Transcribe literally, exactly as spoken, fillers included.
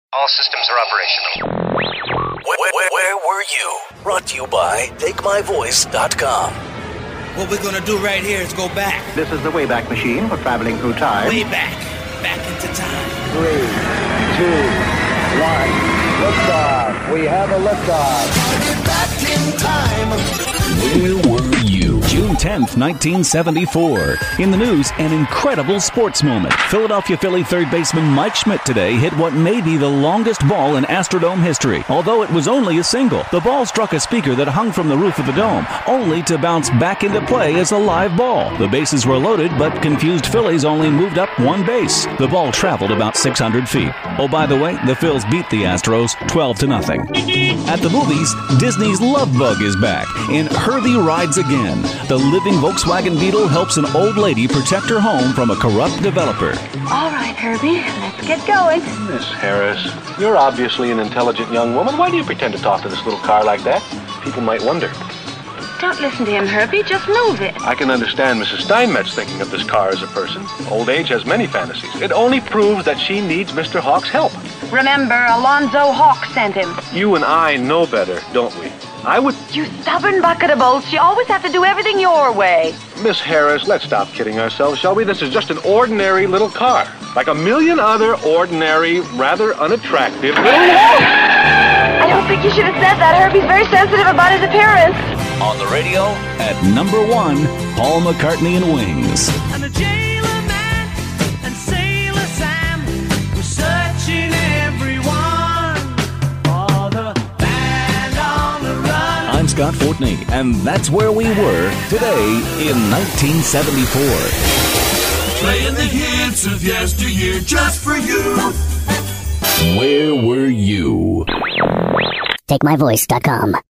All systems are operational. Where, where, where were you? Brought to you by take my voice dot com. What we're gonna do right here is go back. This is the Wayback Machine for traveling through time. Way back. Back into time. Three, two, one. Liftoff. We have a liftoff. Back in time. Where were you? June tenth, nineteen seventy-four. In the news, an incredible sports moment. Philadelphia Philly third baseman Mike Schmidt today hit what may be the longest ball in Astrodome history. Although it was only a single, the ball struck a speaker that hung from the roof of the dome, only to bounce back into play as a live ball. The bases were loaded, but confused Phillies only moved up one base. The ball traveled about six hundred feet. Oh, by the way, the Phils beat the Astros twelve to nothing. At the movies, Disney's Love Bug is back in Herbie Rides Again. The living Volkswagen Beetle helps an old lady protect her home from a corrupt developer. All right, Herbie, let's get going. Miss Harris, you're obviously an intelligent young woman. Why do you pretend to talk to this little car like that? People might wonder. Don't listen to him, Herbie. Just move it. I can understand Missus Steinmetz thinking of this car as a person. Old age has many fantasies. It only proves that she needs Mister Hawk's help. Remember, Alonzo Hawk sent him. You and I know better, don't we? I would... You stubborn bucket of bolts. You always have to do everything your way. Miss Harris, let's stop kidding ourselves, shall we? This is just an ordinary little car. Like a million other ordinary, rather unattractive little... I don't think you should have said that. Herbie's very sensitive about his appearance. On the radio, At number one, Paul McCartney and Wings. I'm a jailer man and Sailor Sam. We're searching everyone for the band on the run. I'm Scott Fortney, and that's where we were today in nineteen seventy-four. Playing the hits of yesteryear just for you. Where were you? take my voice dot com